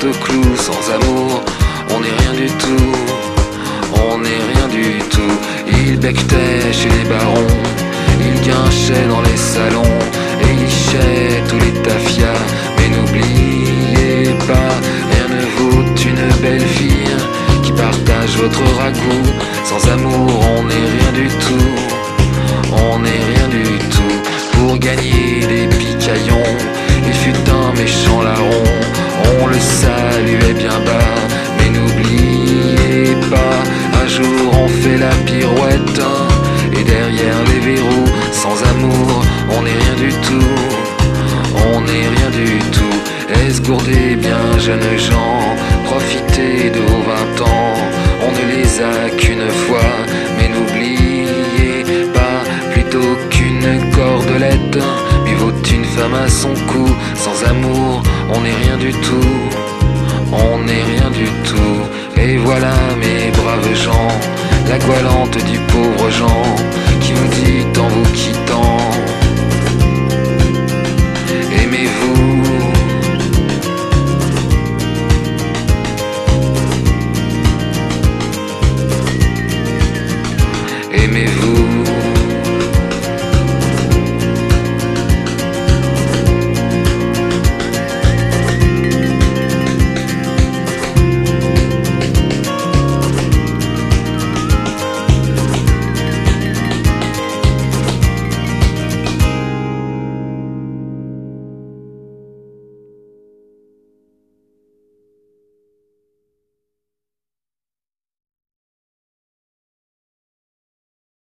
porte au clou. Sans amour, on n'est rien du tout. On n'est rien du tout. Il becquetait chez les barons, il guinchait dans les salons et il lichait tous les tafias. Mais n'oubliez pas, rien ne vaut une belle fille qui partage votre ragoût. Sans amour, on n'est rien du tout. On n'est rien du tout. Pour gagner des picaillons, il fut un méchant larron. On le saluait bien bas, mais n'oubliez pas, un jour on fait la pirouette et derrière les verrous. Sans amour, on n'est rien du tout. On n'est rien du tout. Esgourdez bien, jeunes gens, profitez de vos 20 ans. On ne les a qu'une fois, mais n'oubliez pas, plutôt qu'une cordelette, mieux vaut une femme à son cou. Sans amour, on n'est rien du tout. On n'est rien du tout. Et voilà, mes braves gens, la goualante du pauvre Jean qui vous dit en vous quittant: